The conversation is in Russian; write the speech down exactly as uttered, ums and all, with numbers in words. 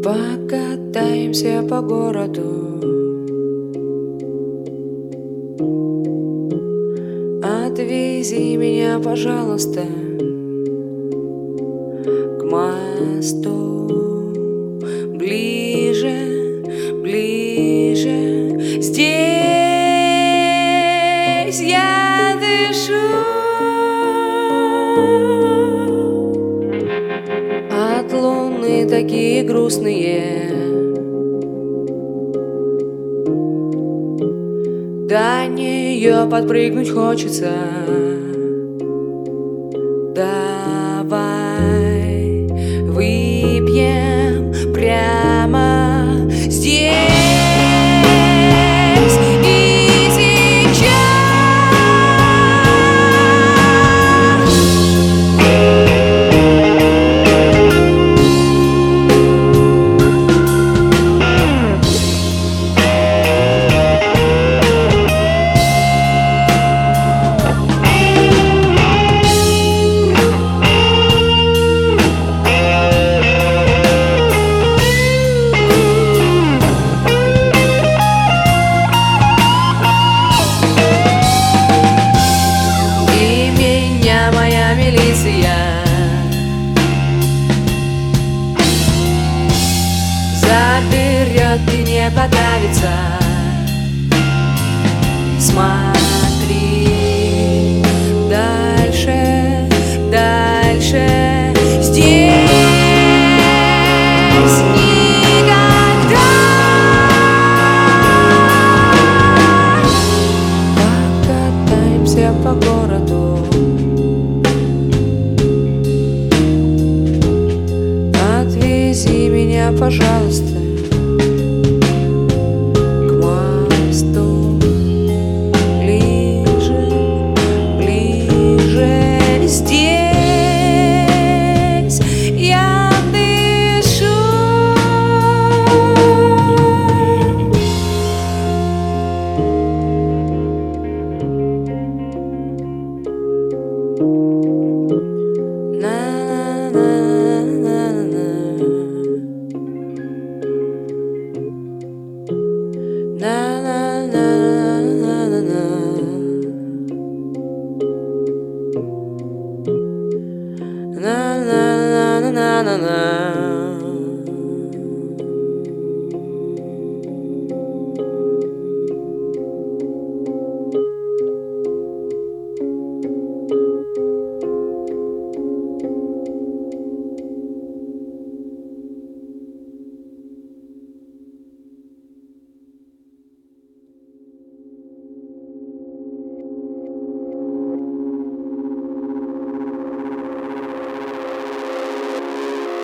Покатаемся по городу, отвези меня, пожалуйста, к мосту. Ближе, ближе, здесь я дышу. От луны такие грустные, до нее подпрыгнуть хочется. Давай выпьем прямо здесь и сейчас. Заберет и не подавится. Смотри дальше, дальше. Здесь никогда. Покатаемся по городу, отвези меня, пожалуйста.